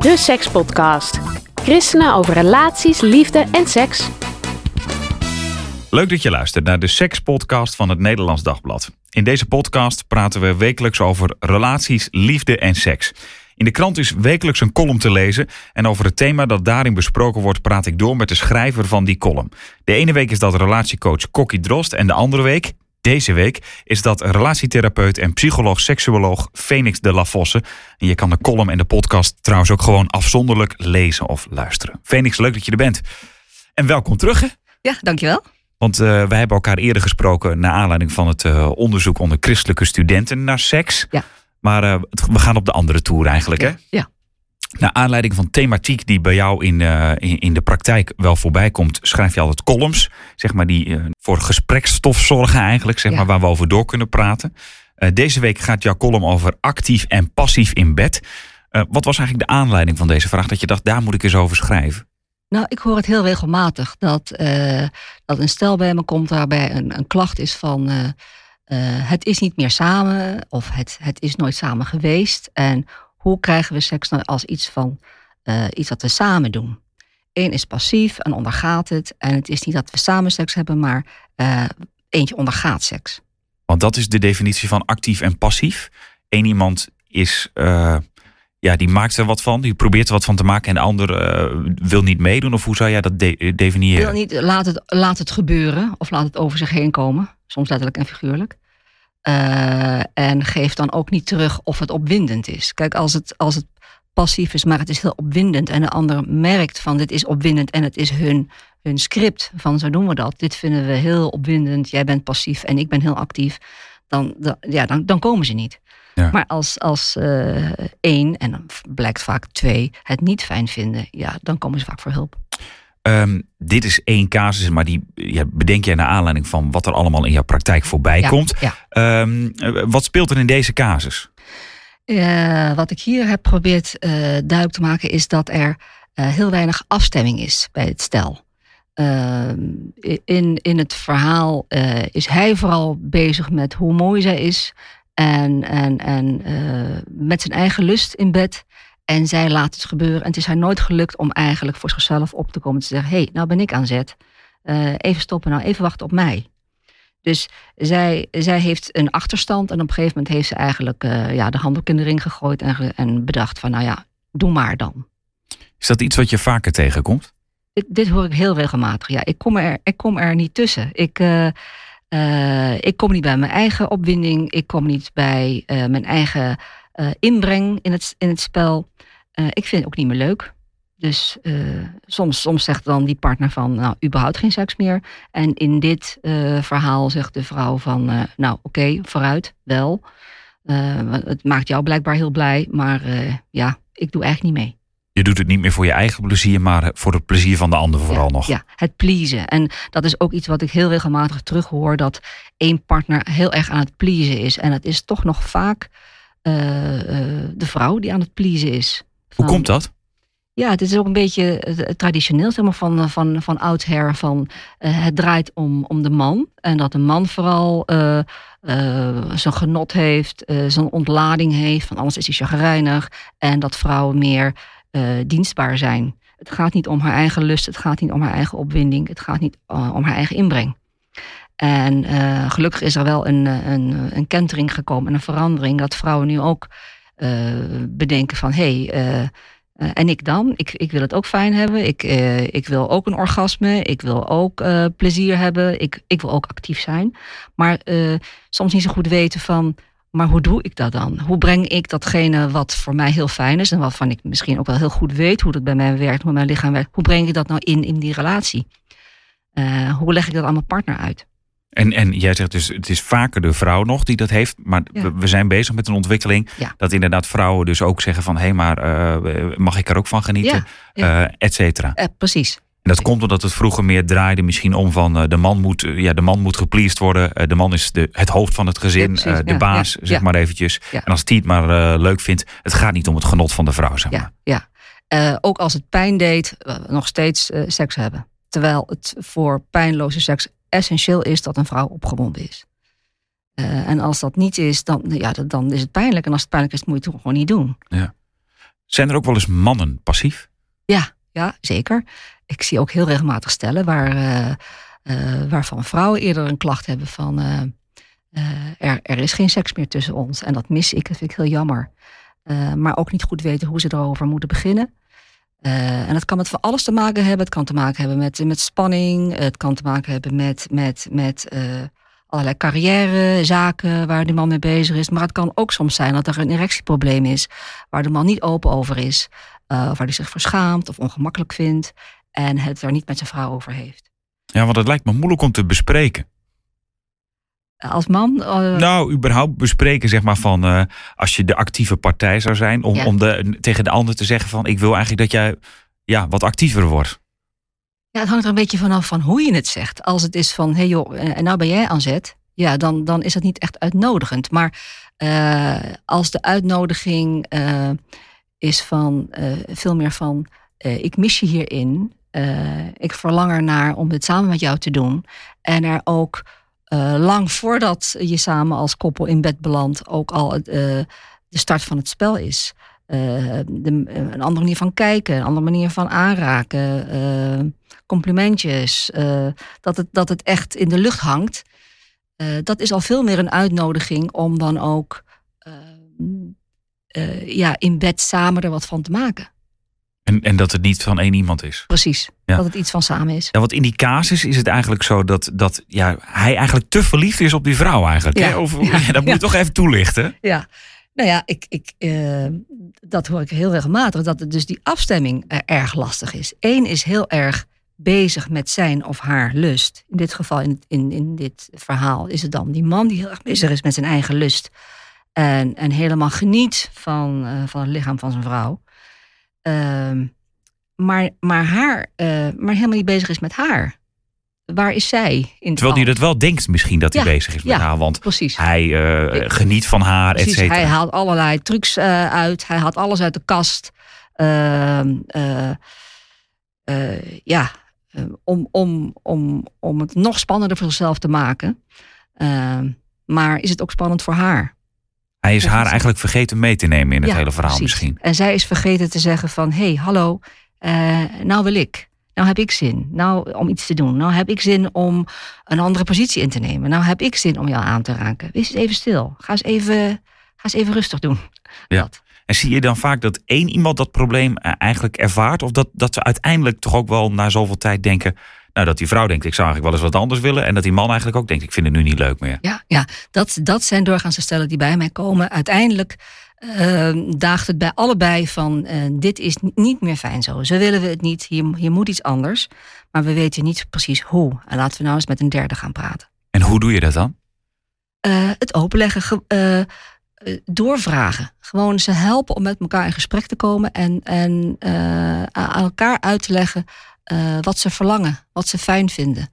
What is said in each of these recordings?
de Sekspodcast. Christenen over relaties, liefde en seks. Leuk dat je luistert naar de Sekspodcast van het Nederlands Dagblad. In deze podcast praten we wekelijks over relaties, liefde en seks. In de krant is wekelijks een column te lezen en over het thema dat daarin besproken wordt praat ik door met de schrijver van die column. De ene week is dat relatiecoach Kokkie Drost en de andere week, deze week, is dat relatietherapeut en psycholoog-seksuoloog Phoenix de la Fosse. En je kan de column en de podcast trouwens ook gewoon afzonderlijk lezen of luisteren. Phoenix, leuk dat je er bent. En welkom terug, hè? Ja, dankjewel. Want wij hebben elkaar eerder gesproken naar aanleiding van het onderzoek onder christelijke studenten naar seks. Ja. Maar we gaan op de andere toer eigenlijk, hè? Ja. Naar aanleiding van thematiek die bij jou in de praktijk wel voorbij komt, schrijf je altijd columns, zeg maar, die voor gespreksstof zorgen eigenlijk, zeg maar, waar we over door kunnen praten. Deze week gaat jouw column over actief en passief in bed. Wat was eigenlijk de aanleiding van deze vraag, dat je dacht, daar moet ik eens over schrijven? Nou, ik hoor het heel regelmatig dat een stel bij me komt waarbij een klacht is van het is niet meer samen of het is nooit samen geweest. En hoe krijgen we seks nou als iets dat we samen doen? Eén is passief en ondergaat het. En het is niet dat we samen seks hebben, maar eentje ondergaat seks. Want dat is de definitie van actief en passief. Eén iemand is, die maakt er wat van, die probeert er wat van te maken en de ander wil niet meedoen. Of hoe zou jij dat definiëren? Wil niet, laat het gebeuren of laat het over zich heen komen. Soms letterlijk en figuurlijk. En geef dan ook niet terug of het opwindend is. Kijk, als het passief is, maar het is heel opwindend en de ander merkt van dit is opwindend en het is hun script van zo doen we dat. Dit vinden we heel opwindend, jij bent passief en ik ben heel actief. Dan komen ze niet. Ja. Maar als één, en dan blijkt vaak twee, het niet fijn vinden, ja, dan komen ze vaak voor hulp. Dit is één casus, maar die bedenk jij naar aanleiding van wat er allemaal in jouw praktijk voorbij komt. Ja. Wat speelt er in deze casus? Wat ik hier heb geprobeerd duidelijk te maken is dat er heel weinig afstemming is bij het stel. In het verhaal is hij vooral bezig met hoe mooi zij is en met zijn eigen lust in bed. En zij laat het gebeuren. En het is haar nooit gelukt om eigenlijk voor zichzelf op te komen. Te zeggen, hé, nou ben ik aan zet. Even stoppen, nou even wachten op mij. Dus zij heeft een achterstand. En op een gegeven moment heeft ze eigenlijk de handdoek in de ring gegooid. En bedacht van, nou ja, doe maar dan. Is dat iets wat je vaker tegenkomt? Dit hoor ik heel regelmatig. Ja, ik kom er niet tussen. Ik kom niet bij mijn eigen opwinding. Ik kom niet bij mijn eigen inbreng in het spel. Ik vind het ook niet meer leuk. Dus soms zegt dan die partner van, nou, überhaupt geen seks meer. En in dit verhaal zegt de vrouw van, nou oké, vooruit, wel. Het maakt jou blijkbaar heel blij, maar ik doe eigenlijk niet mee. Je doet het niet meer voor je eigen plezier, maar voor het plezier van de ander vooral nog. Ja, het pleasen. En dat is ook iets wat ik heel regelmatig terughoor, dat één partner heel erg aan het pleasen is. En het is toch nog vaak de vrouw die aan het pleasen is. Hoe komt dat? Ja, het is ook een beetje traditioneel, zeg maar, van oudsher. Het draait om de man. En dat de man vooral zijn genot heeft, zijn ontlading heeft. Van anders is hij chagrijnig. En dat vrouwen meer dienstbaar zijn. Het gaat niet om haar eigen lust. Het gaat niet om haar eigen opwinding. Het gaat niet om haar eigen inbreng. En gelukkig is er wel een kentering gekomen en een verandering. Dat vrouwen nu ook bedenken van, en ik dan? Ik wil het ook fijn hebben. Ik wil ook een orgasme. Ik wil ook plezier hebben. Ik wil ook actief zijn. Maar soms niet zo goed weten van, maar hoe doe ik dat dan? Hoe breng ik datgene wat voor mij heel fijn is en waarvan ik misschien ook wel heel goed weet hoe dat bij mij werkt, hoe mijn lichaam werkt. Hoe breng ik dat nou in die relatie? Hoe leg ik dat aan mijn partner uit? En jij zegt dus, het is vaker de vrouw nog die dat heeft. Maar we zijn bezig met een ontwikkeling. Ja. Dat inderdaad vrouwen dus ook zeggen van, maar mag ik er ook van genieten? Et cetera. Precies. En dat komt omdat het vroeger meer draaide misschien om van de man moet gepleased worden. De man is het hoofd van het gezin, de baas, zeg maar eventjes. Ja. En als die het maar leuk vindt, het gaat niet om het genot van de vrouw, zeg maar. Ja. Ook als het pijn deed, nog steeds seks hebben. Terwijl het voor pijnloze seks essentieel is dat een vrouw opgewonden is. En als dat niet is, dan is het pijnlijk. En als het pijnlijk is, moet je het gewoon niet doen. Ja. Zijn er ook wel eens mannen passief? Ja, zeker. Ik zie ook heel regelmatig stellen waarvan vrouwen eerder een klacht hebben van er is geen seks meer tussen ons. En dat mis ik, dat vind ik heel jammer. Maar ook niet goed weten hoe ze erover moeten beginnen. En dat kan met van alles te maken hebben. Het kan te maken hebben met spanning. Het kan te maken hebben met allerlei carrièrezaken waar de man mee bezig is. Maar het kan ook soms zijn dat er een erectieprobleem is waar de man niet open over is. Of waar hij zich verschaamt of ongemakkelijk vindt. En het er niet met zijn vrouw over heeft. Ja, want het lijkt me moeilijk om te bespreken. Als man? Nou, überhaupt bespreken, zeg maar, van als je de actieve partij zou zijn. Om tegen de ander te zeggen van, ik wil eigenlijk dat jij wat actiever wordt. Ja, het hangt er een beetje vanaf van hoe je het zegt. Als het is van, hey joh, en nou ben jij aan zet. Ja, dan is dat niet echt uitnodigend. Maar als de uitnodiging is van veel meer van, ik mis je hierin. Ik verlang ernaar om dit samen met jou te doen. En er ook lang voordat je samen als koppel in bed belandt, ook al de start van het spel is. Een andere manier van kijken, een andere manier van aanraken, complimentjes, dat het echt in de lucht hangt. Dat is al veel meer een uitnodiging om dan ook in bed samen er wat van te maken. En dat het niet van één iemand is. Precies, dat het iets van samen is. Ja, want in die casus is het eigenlijk zo dat hij eigenlijk te verliefd is op die vrouw eigenlijk. Ja. Hè? Dat moet je toch even toelichten. Ja, nou ja, dat hoor ik heel regelmatig. Dat het dus die afstemming erg lastig is. Eén is heel erg bezig met zijn of haar lust. In dit geval, in dit verhaal, is het dan die man die heel erg bezig is met zijn eigen lust. En helemaal geniet van het lichaam van zijn vrouw. Maar helemaal niet bezig is met haar. Waar is zij? Terwijl hij dat wel denkt misschien dat hij bezig is met haar. Want precies. Hij geniet van haar, et cetera. Hij haalt allerlei trucs uit. Hij haalt alles uit de kast. Om het nog spannender voor zichzelf te maken. Maar is het ook spannend voor haar? Hij is haar eigenlijk vergeten mee te nemen in het hele verhaal misschien. En zij is vergeten te zeggen van, hey, hallo, nou wil ik. Nou heb ik zin. Nou om iets te doen. Nou heb ik zin om een andere positie in te nemen. Nou heb ik zin om jou aan te raken. Wees eens even stil. Ga eens even rustig doen. Ja. Dat. En zie je dan vaak dat één iemand dat probleem eigenlijk ervaart? Of dat ze uiteindelijk toch ook wel na zoveel tijd denken, nou, dat die vrouw denkt, ik zou eigenlijk wel eens wat anders willen. En dat die man eigenlijk ook denkt, ik vind het nu niet leuk meer. Ja, dat zijn doorgaans de stellen die bij mij komen. Uiteindelijk daagt het bij allebei van, dit is niet meer fijn zo. Zo willen we het niet, hier moet iets anders. Maar we weten niet precies hoe. En laten we nou eens met een derde gaan praten. En hoe doe je dat dan? Het openleggen, doorvragen. Gewoon ze helpen om met elkaar in gesprek te komen. En aan elkaar uit te leggen wat ze verlangen, wat ze fijn vinden.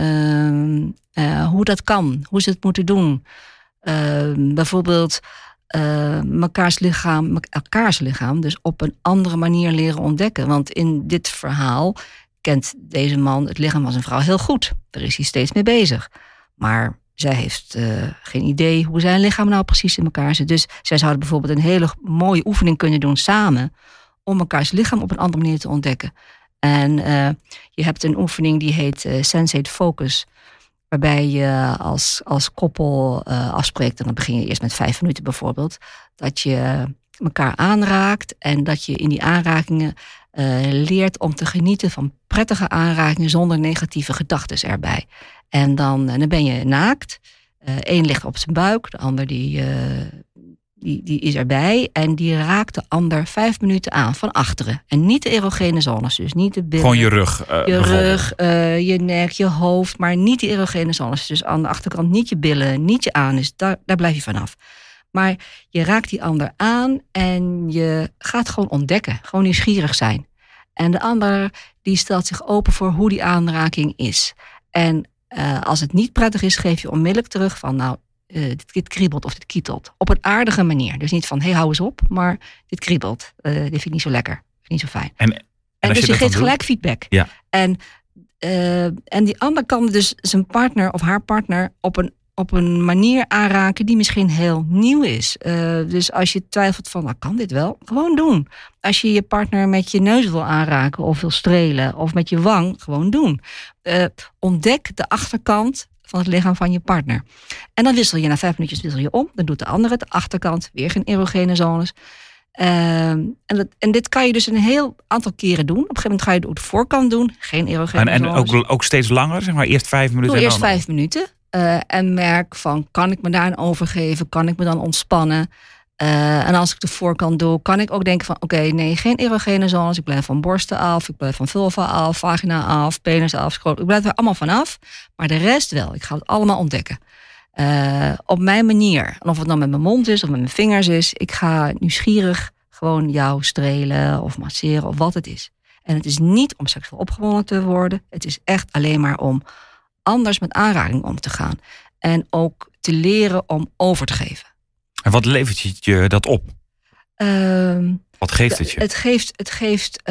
Hoe dat kan, hoe ze het moeten doen. Bijvoorbeeld elkaars lichaam dus op een andere manier leren ontdekken. Want in dit verhaal kent deze man het lichaam van zijn vrouw heel goed. Daar is hij steeds mee bezig. Maar zij heeft geen idee hoe zijn lichaam nou precies in elkaar zit. Dus zij zouden bijvoorbeeld een hele mooie oefening kunnen doen samen om elkaars lichaam op een andere manier te ontdekken. En je hebt een oefening die heet Sensate Focus. Waarbij je als koppel afspreekt, en dan begin je eerst met 5 minuten bijvoorbeeld, dat je elkaar aanraakt en dat je in die aanrakingen leert om te genieten van prettige aanrakingen zonder negatieve gedachten erbij. En dan ben je naakt. Eén ligt op zijn buik, de ander die is erbij en die raakt de ander 5 minuten aan van achteren. En niet de erogene zones, dus niet de billen. Gewoon je rug. Je nek, je hoofd, maar niet de erogene zones. Dus aan de achterkant niet je billen, niet je anus, daar blijf je vanaf. Maar je raakt die ander aan en je gaat gewoon ontdekken, gewoon nieuwsgierig zijn. En de ander die stelt zich open voor hoe die aanraking is. En als het niet prettig is, geef je onmiddellijk terug van, nou, dit kriebelt of dit kietelt. Op een aardige manier. Dus niet van, hou eens op, maar dit kriebelt. Dit vind ik niet zo lekker. Vind ik niet zo fijn. En dus je geeft gelijk feedback. Ja. En die ander kan dus zijn partner of haar partner op een op een manier aanraken die misschien heel nieuw is. Dus als je twijfelt van, kan dit wel? Gewoon doen. Als je je partner met je neus wil aanraken of wil strelen of met je wang, gewoon doen. Ontdek de achterkant van het lichaam van je partner. En dan wissel je na 5 minuutjes om. Dan doet de andere het, de achterkant, weer geen erogene zones. En dit kan je dus een heel aantal keren doen. Op een gegeven moment ga je het op de voorkant doen. Geen erogene zones. En ook steeds langer, zeg maar eerst 5 minuten? Doe eerst 5 minuten. En merk van, kan ik me daarin overgeven? Kan ik me dan ontspannen? En als ik de voorkant doe, kan ik ook denken van, nee, geen erogene zones. Ik blijf van borsten af, ik blijf van vulva af, vagina af, penis af. Ik blijf er allemaal vanaf. Maar de rest wel. Ik ga het allemaal ontdekken. Op mijn manier. En of het dan met mijn mond is of met mijn vingers is. Ik ga nieuwsgierig gewoon jou strelen of masseren of wat het is. En het is niet om seksueel opgewonden te worden. Het is echt alleen maar om anders met aanraking om te gaan. En ook te leren om over te geven. En wat levert je dat op? Wat geeft het je? Het geeft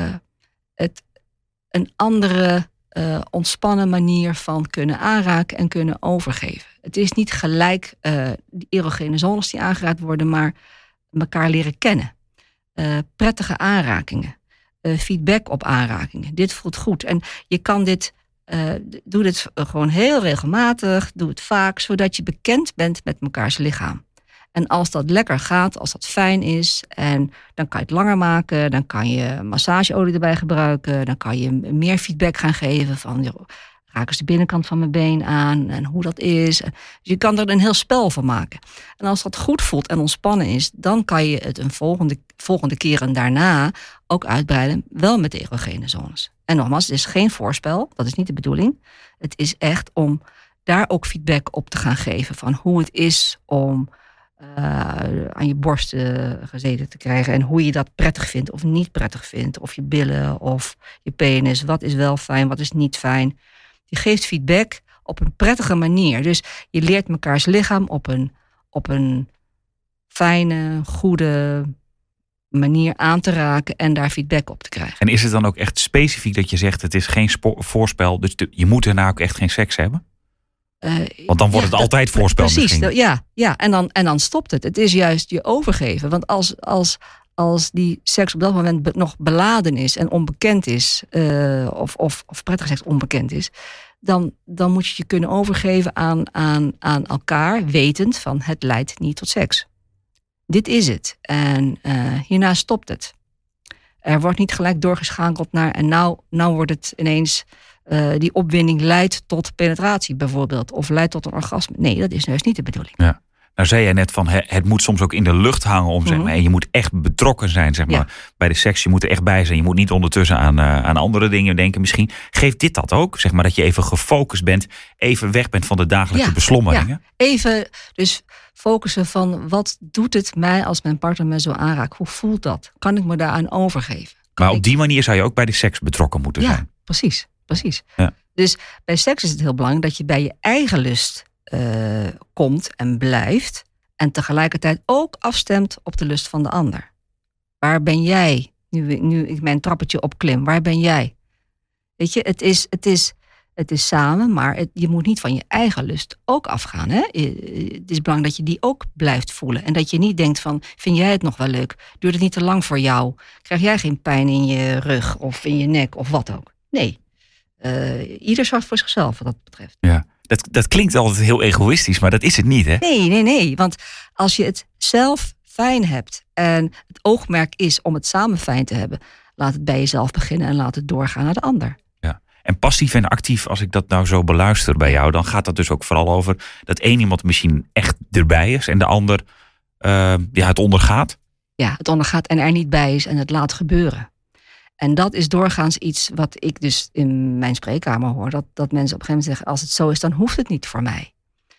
een andere ontspannen manier van kunnen aanraken en kunnen overgeven. Het is niet gelijk die erogene zones die aangeraakt worden, maar elkaar leren kennen. Prettige aanrakingen. Feedback op aanrakingen. Dit voelt goed. En je kan dit doe dit gewoon heel regelmatig. Doe het vaak, zodat je bekend bent met mekaars lichaam. En als dat lekker gaat, als dat fijn is, en dan kan je het langer maken. Dan kan je massageolie erbij gebruiken. Dan kan je meer feedback gaan geven van, raak eens de binnenkant van mijn been aan en hoe dat is. Dus je kan er een heel spel van maken. En als dat goed voelt en ontspannen is, dan kan je het een volgende keren daarna ook uitbreiden, wel met de erogene zones. En nogmaals, het is geen voorspel, dat is niet de bedoeling. Het is echt om daar ook feedback op te gaan geven van hoe het is om aan je borsten gezeten te krijgen en hoe je dat prettig vindt of niet prettig vindt, of je billen of je penis, wat is wel fijn, wat is niet fijn. Je geeft feedback op een prettige manier. Dus je leert mekaars lichaam op een fijne, goede manier aan te raken en daar feedback op te krijgen. En is het dan ook echt specifiek dat je zegt, het is geen voorspel, dus je moet daarna ook echt geen seks hebben? Want dan wordt het altijd voorspel. Precies, ja. En dan stopt het. Het is juist je overgeven. Want als die seks op dat moment nog beladen is en onbekend is, of prettig seks onbekend is, dan moet je je kunnen overgeven aan elkaar, wetend van het leidt niet tot seks. Dit is het. En hierna stopt het. Er wordt niet gelijk doorgeschakeld naar en nou wordt het ineens die opwinding leidt tot penetratie bijvoorbeeld, of leidt tot een orgasme. Nee, dat is juist niet de bedoeling. Ja. Nou zei jij net van het moet soms ook in de lucht hangen om zeg maar, en je moet echt betrokken zijn zeg maar, bij de seks. Je moet er echt bij zijn. Je moet niet ondertussen aan andere dingen denken misschien. Geeft dit dat ook? Zeg maar dat je even gefocust bent, even weg bent van de dagelijkse beslommeringen? Ja. Even dus focussen van wat doet het mij als mijn partner me zo aanraakt? Hoe voelt dat? Kan ik me daaraan overgeven? Maar op die manier zou je ook bij de seks betrokken moeten zijn. Ja, precies. Ja. Dus bij seks is het heel belangrijk dat je bij je eigen lust komt en blijft. En tegelijkertijd ook afstemt op de lust van de ander. Waar ben jij? Nu ik mijn trappetje opklim. Waar ben jij? Weet je, het is samen, maar je moet niet van je eigen lust ook afgaan. Hè? Het is belangrijk dat je die ook blijft voelen. En dat je niet denkt van, vind jij het nog wel leuk? Duurt het niet te lang voor jou? Krijg jij geen pijn in je rug of in je nek of wat ook? Nee. Ieder zorgt voor zichzelf wat dat betreft. Ja. Dat klinkt altijd heel egoïstisch, maar dat is het niet, hè? Nee. Want als je het zelf fijn hebt en het oogmerk is om het samen fijn te hebben, laat het bij jezelf beginnen en laat het doorgaan naar de ander. Ja. En passief en actief, als ik dat nou zo beluister bij jou, dan gaat dat dus ook vooral over dat één iemand misschien echt erbij is en de ander het ondergaat. Ja, het ondergaat en er niet bij is en het laat gebeuren. En dat is doorgaans iets wat ik dus in mijn spreekkamer hoor. Dat mensen op een gegeven moment zeggen, als het zo is, dan hoeft het niet voor mij.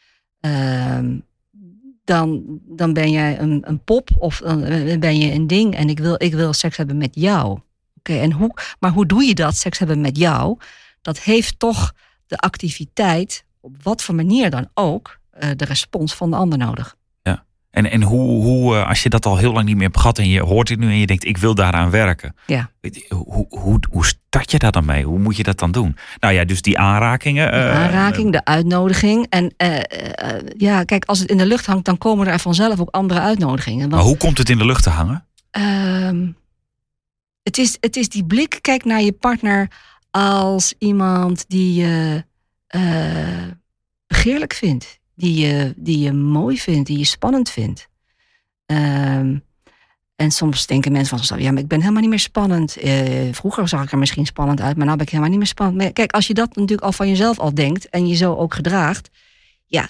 Dan ben jij een pop of dan ben je een ding en ik wil seks hebben met jou. Oké, maar hoe doe je dat, seks hebben met jou? Dat heeft toch de activiteit, op wat voor manier dan ook, de respons van de ander nodig. En hoe als je dat al heel lang niet meer hebt gehad en je hoort dit nu en je denkt, ik wil daaraan werken. Ja. Hoe start je daar dan mee? Hoe moet je dat dan doen? Nou ja, dus die aanrakingen. De uitnodiging. En kijk, als het in de lucht hangt, dan komen er vanzelf ook andere uitnodigingen. Want, maar hoe komt het in de lucht te hangen? Het is die blik, kijk naar je partner als iemand die je begeerlijk vindt. Die je mooi vindt, die je spannend vindt. En soms denken mensen van zichzelf, ja, maar ik ben helemaal niet meer spannend. Vroeger zag ik er misschien spannend uit, maar nu ben ik helemaal niet meer spannend. Maar kijk, als je dat natuurlijk al van jezelf al denkt en je zo ook gedraagt, ja,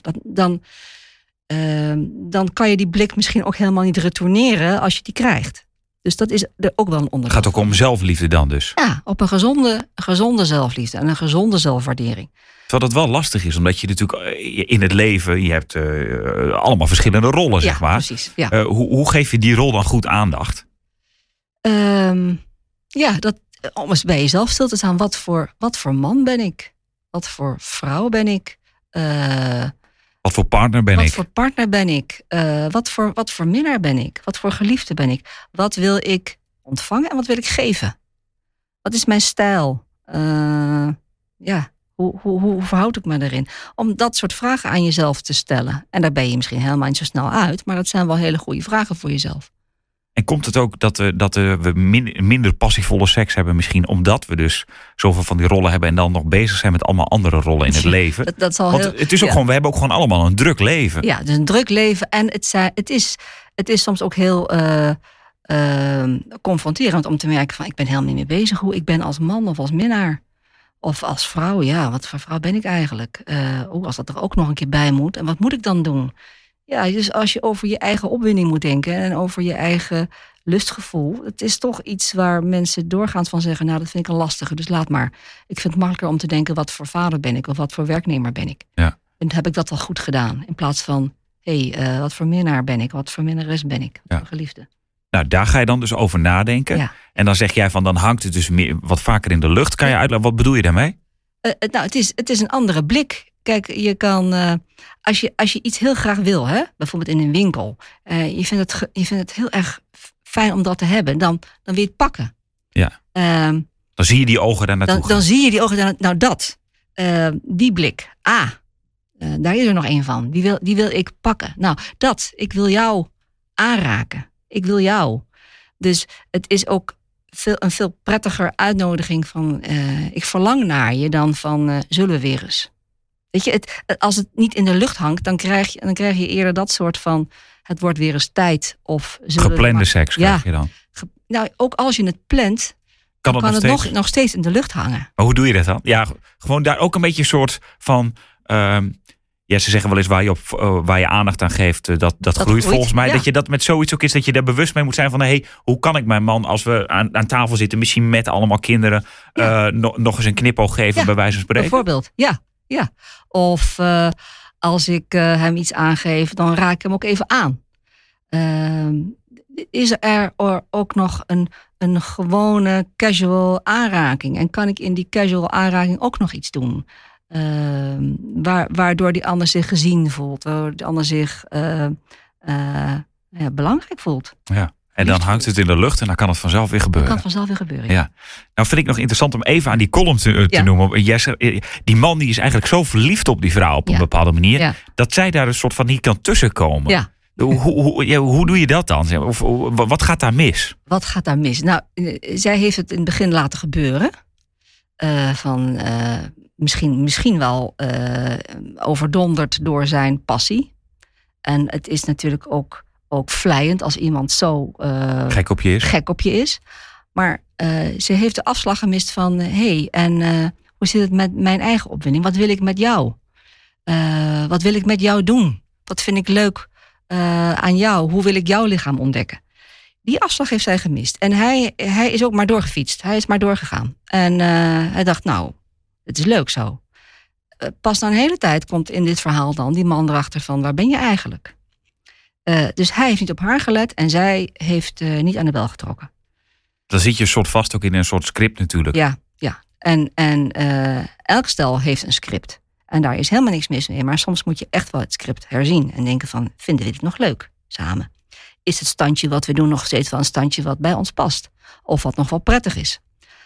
dan kan je die blik misschien ook helemaal niet retourneren als je die krijgt. Dus dat is er ook wel een onderdeel. Het gaat ook om zelfliefde dan dus? Ja, op een gezonde zelfliefde en een gezonde zelfwaardering. Terwijl dat wel lastig is, omdat je natuurlijk in het leven, je hebt allemaal verschillende rollen, zeg maar. Precies, ja. Hoe geef je die rol dan goed aandacht? Om eens bij jezelf stil te staan. Wat voor man ben ik? Wat voor vrouw ben ik? Wat voor partner ben ik? Wat voor partner ben ik? Wat voor minnaar ben ik? Wat voor geliefde ben ik? Wat wil ik ontvangen en wat wil ik geven? Wat is mijn stijl? Hoe verhoud ik me erin? Om dat soort vragen aan jezelf te stellen. En daar ben je misschien helemaal niet zo snel uit. Maar dat zijn wel hele goede vragen voor jezelf. En komt het ook dat we minder passievolle seks hebben misschien omdat we dus zoveel van die rollen hebben en dan nog bezig zijn met allemaal andere rollen in het leven? Dat zal Want het is ook gewoon, we hebben ook gewoon allemaal een druk leven. Ja, het is een druk leven en het is soms ook heel confronterend om te merken van ik ben helemaal niet meer bezig hoe ik ben als man of als minnaar. Of als vrouw, ja, wat voor vrouw ben ik eigenlijk? Als dat er ook nog een keer bij moet. En wat moet ik dan doen? Ja, dus als je over je eigen opwinding moet denken en over je eigen lustgevoel. Het is toch iets waar mensen doorgaans van zeggen, nou dat vind ik een lastige, dus laat maar. Ik vind het makkelijker om te denken, wat voor vader ben ik? Of wat voor werknemer ben ik? Ja. En heb ik dat al goed gedaan? In plaats van, wat voor minnaar ben ik? Wat voor minnares ben ik? Wat voor geliefde? Nou, daar ga je dan dus over nadenken. Ja. En dan zeg jij van, dan hangt het dus meer, wat vaker in de lucht. Kan je uitleggen, wat bedoel je daarmee? Het is een andere blik. Kijk, je kan, als je iets heel graag wil, hè, bijvoorbeeld in een winkel. Je vindt het heel erg fijn om dat te hebben. Dan wil je het pakken. Ja. Dan zie je die ogen daar naartoe gaan. Dan zie je die ogen daar naartoe. Die blik. Daar is er nog één van. Die wil ik pakken. Nou, ik wil jou aanraken. Ik wil jou. Dus het is ook een veel prettiger uitnodiging van ik verlang naar je dan van zullen we weer eens. Weet je, als het niet in de lucht hangt, dan krijg je eerder dat soort van het wordt weer eens tijd of geplande seks krijg je dan. Nou, ook als je het plant, kan het nog steeds in de lucht hangen. Maar hoe doe je dat dan? Ja, gewoon daar ook een beetje een soort van ja, ze zeggen wel eens waar je aandacht aan geeft, dat groeit volgens mij. Ja. Dat je dat met zoiets ook is, dat je daar bewust mee moet zijn van hoe kan ik mijn man, als we aan tafel zitten, misschien met allemaal kinderen, nog eens een knipoog geven, bij wijze van spreken? Bijvoorbeeld, ja. Of als ik hem iets aangeef, dan raak ik hem ook even aan. Is er ook nog een gewone casual aanraking? En kan ik in die casual aanraking ook nog iets doen? Waardoor die ander zich gezien voelt. Waardoor die ander zich belangrijk voelt. Ja. En dan hangt het in de lucht en dan kan het vanzelf weer gebeuren. Ja. Nou vind ik nog interessant om even aan die column te noemen. Die man die is eigenlijk zo verliefd op die vrouw op een bepaalde manier. Ja. Dat zij daar een soort van niet kan tussenkomen. Ja. Hoe doe je dat dan? Of wat gaat daar mis? Wat gaat daar mis? Nou, zij heeft het in het begin laten gebeuren. Misschien wel overdonderd door zijn passie. En het is natuurlijk ook vleiend als iemand zo gek op je is. Maar ze heeft de afslag gemist van hoe zit het met mijn eigen opwinding? Wat wil ik met jou? Wat wil ik met jou doen? Wat vind ik leuk aan jou? Hoe wil ik jouw lichaam ontdekken? Die afslag heeft zij gemist. En hij is ook maar doorgefietst. Hij is maar doorgegaan. En hij dacht, nou, het is leuk zo. Pas na een hele tijd komt in dit verhaal dan die man erachter van, waar ben je eigenlijk? Dus hij heeft niet op haar gelet en zij heeft niet aan de bel getrokken. Dan zit je soort vast ook in een soort script natuurlijk. Ja. En elk stel heeft een script. En daar is helemaal niks mis mee. Maar soms moet je echt wel het script herzien. En denken van, vinden we dit nog leuk? samen? Is het standje wat we doen nog steeds wel een standje wat bij ons past? Of wat nog wel prettig is?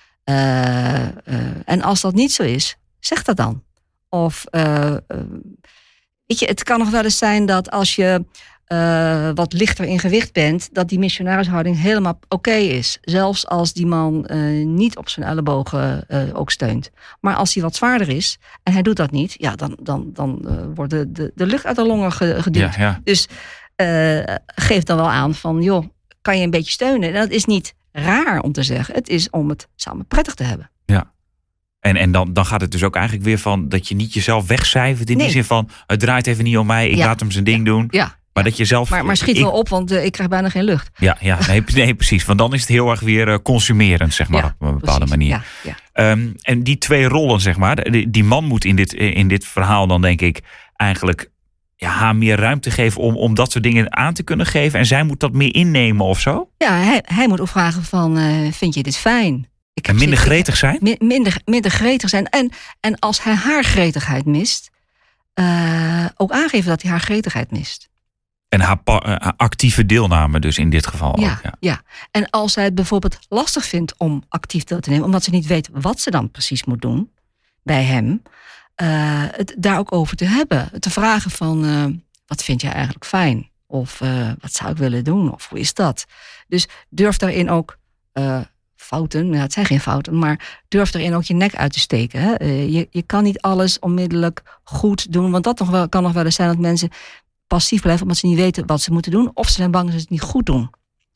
En als dat niet zo is, zeg dat dan. Of, weet je, het kan nog wel eens zijn dat als je wat lichter in gewicht bent, dat die missionarishouding helemaal oké is. Zelfs als die man niet op zijn ellebogen ook steunt. Maar als hij wat zwaarder is en hij doet dat niet, ja, dan wordt de lucht uit de longen geduwd. Ja. Dus geef dan wel aan van, joh, kan je een beetje steunen? En dat is niet raar om te zeggen. Het is om het samen prettig te hebben. Ja. En dan gaat het dus ook eigenlijk weer van dat je niet jezelf wegcijfert in die zin van, het draait even niet om mij, ik laat hem zijn ding doen. Ja. Maar dat je zelf... Maar schiet wel op, want ik krijg bijna geen lucht. Nee, precies. Want dan is het heel erg weer consumerend, zeg maar, op een bepaalde manier. Ja. En die twee rollen, zeg maar, die man moet in dit verhaal dan denk ik eigenlijk haar meer ruimte geven om dat soort dingen aan te kunnen geven. En zij moet dat meer innemen of zo? Ja, hij moet ook vragen van, vind je dit fijn? En minder gretig zijn? Minder gretig zijn. En als hij haar gretigheid mist, ook aangeven dat hij haar gretigheid mist. En haar actieve deelname dus in dit geval ook. Ja. En als zij het bijvoorbeeld lastig vindt om actief deel te nemen, omdat ze niet weet wat ze dan precies moet doen bij hem, het daar ook over te hebben. Te vragen van, wat vind jij eigenlijk fijn? Of wat zou ik willen doen? Of hoe is dat? Dus durf daarin ook fouten, het zijn geen fouten, maar durf erin ook je nek uit te steken. Hè? Je kan niet alles onmiddellijk goed doen, want dat kan nog wel eens zijn dat mensen passief blijven omdat ze niet weten wat ze moeten doen, of ze zijn bang dat ze het niet goed doen.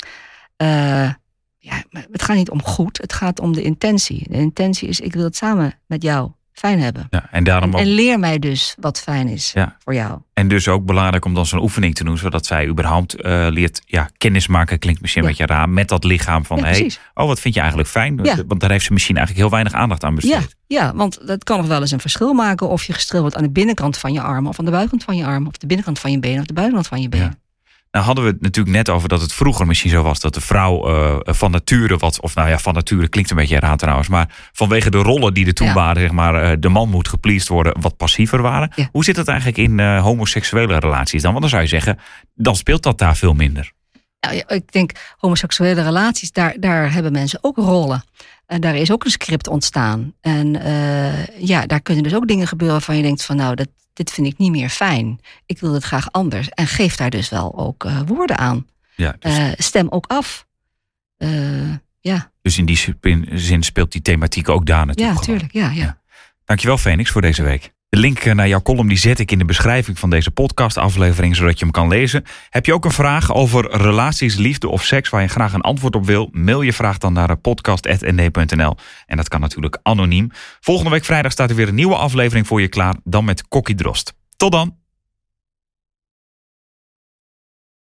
Het gaat niet om goed, het gaat om de intentie. De intentie is, ik wil het samen met jou fijn hebben. Ja, en daarom en leer mij dus wat fijn is voor jou. En dus ook belangrijk om dan zo'n oefening te doen, zodat zij überhaupt leert kennis maken, klinkt misschien een beetje raar, met dat lichaam van, wat vind je eigenlijk fijn? Ja. Want daar heeft ze misschien eigenlijk heel weinig aandacht aan besteed. Ja, want dat kan nog wel eens een verschil maken of je gestreeld wordt aan de binnenkant van je arm, of aan de buitenkant van je arm, of de binnenkant van je been, of de buitenkant van je been. Ja. Nou hadden we het natuurlijk net over dat het vroeger misschien zo was dat de vrouw van nature van nature klinkt een beetje raar trouwens, maar vanwege de rollen die er toen waren, zeg maar, de man moet gepleased worden, wat passiever waren. Ja. Hoe zit dat eigenlijk in homoseksuele relaties dan? Want dan zou je zeggen, dan speelt dat daar veel minder. Nou, ik denk, homoseksuele relaties, daar hebben mensen ook rollen. En daar is ook een script ontstaan. En daar kunnen dus ook dingen gebeuren waarvan je denkt van, nou, dit vind ik niet meer fijn. Ik wil het graag anders. En geef daar dus wel ook woorden aan. Ja, dus stem ook af. Dus in die zin speelt die thematiek ook daar natuurlijk. Ja, tuurlijk. Ja. Dankjewel, Phoenix, voor deze week. De link naar jouw column die zet ik in de beschrijving van deze podcastaflevering, zodat je hem kan lezen. Heb je ook een vraag over relaties, liefde of seks waar je graag een antwoord op wil? Mail je vraag dan naar podcast@nd.nl. En dat kan natuurlijk anoniem. Volgende week vrijdag staat er weer een nieuwe aflevering voor je klaar. Dan met Kokkie Drost. Tot dan!